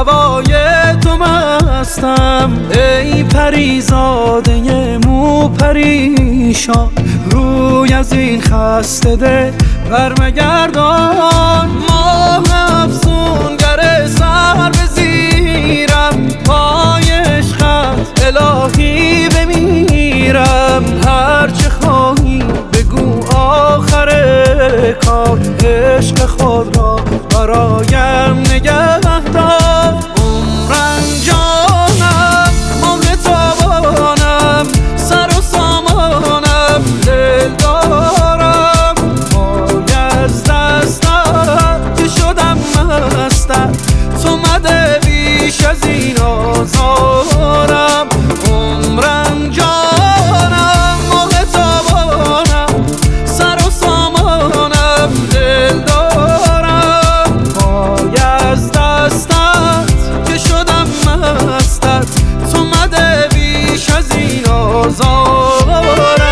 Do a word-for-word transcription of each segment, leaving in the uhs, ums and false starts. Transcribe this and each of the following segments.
هوای تو مستم. ای پریزاده مو پریشان، روی از این خسته ده برمگردان. ماه افسونگر سر به زیرم، پای عشقت الهی بمیرم. هرچه خواهی بگو آخر کار، عشق خود را برایم نگه دار. عمرم جانم ماه تابانم، سر و سامانم دل دارم. پای از دستم که شدم مستم، تو مده بیش از این آزارم. عمرم جانم ماه تابانم، سر و سامانم دل دارم. پای از دستت که شدم مستت، تو مده بیش از این آزارم.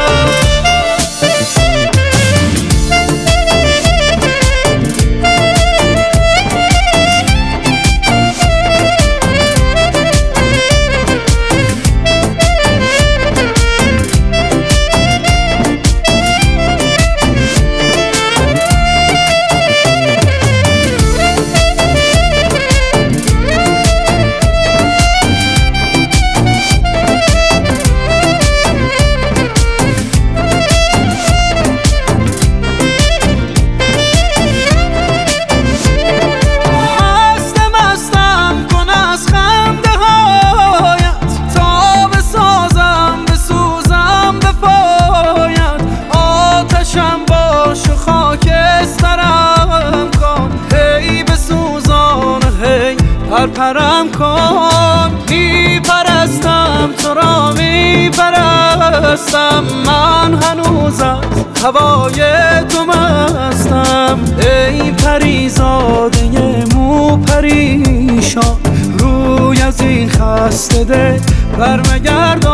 پرپرم کن، میپرستم تو را میپرستم. من هنوز از هوای تو مستم. ای پریزاده مو پریشان، روی از این خسته ده برمگردان.